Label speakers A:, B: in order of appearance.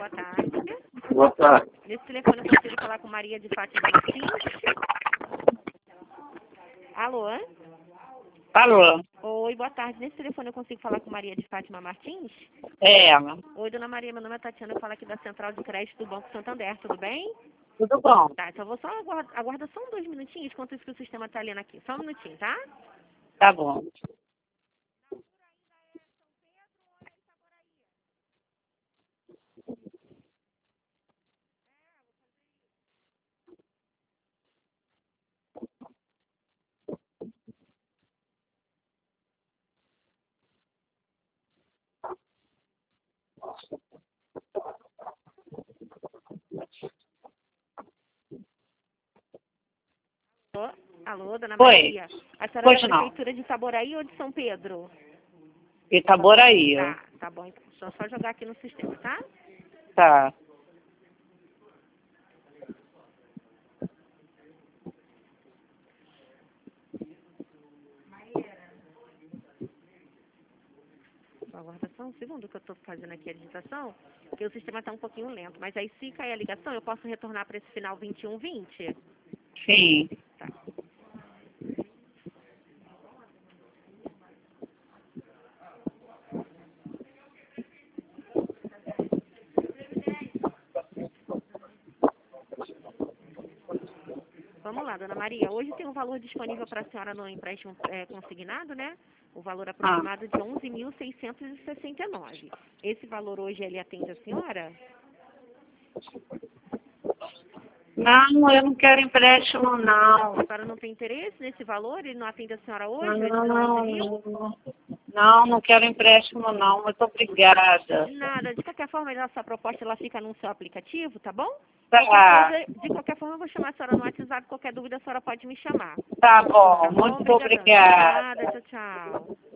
A: boa tarde.
B: Boa tarde.
A: Nesse telefone eu consigo falar com Maria de Fátima Martins? Alô?
B: Alô?
A: Oi, boa tarde. Nesse telefone eu consigo falar com Maria de Fátima Martins?
B: É ela.
A: Oi, dona Maria, meu nome é Tatiana, eu falo aqui da Central de Crédito do Banco Santander, tudo bem?
B: Tudo bom?
A: Tá, então eu vou só aguarda só 2 minutinhos, enquanto isso que o sistema tá lendo aqui. Só um minutinho, tá?
B: Tá bom.
A: Alô, dona
B: Oi.
A: Maria? A senhora é
B: Pois
A: da
B: não.
A: Prefeitura de Itaboraí ou de São Pedro?
B: Itaboraí.
A: Tá bom. Então, deixa eu só jogar aqui no sistema, tá?
B: Tá.
A: Aguarda só um segundo que eu estou fazendo aqui a digitação, porque o sistema está um pouquinho lento. Mas aí, se cair a ligação, eu posso retornar para esse final 2120?
B: Sim.
A: Tá. Vamos lá, dona Maria. Hoje tem um valor disponível para a senhora no empréstimo consignado, né? O valor aproximado de 11.669. Esse valor hoje, ele atende a senhora?
B: Não, eu não quero empréstimo, não.
A: A senhora não tem interesse nesse valor? Ele não atende a senhora hoje? Esses 11 mil?
B: Não quero empréstimo, não. Muito obrigada.
A: Nada. De qualquer forma, a nossa proposta ela fica no seu aplicativo, tá bom?
B: Tá.
A: De qualquer forma, eu vou chamar a senhora no WhatsApp. Qualquer dúvida, a senhora pode me chamar.
B: Tá bom.
A: Tá bom?
B: Muito
A: Obrigadão.
B: obrigada.
A: Nada. Tchau, tchau.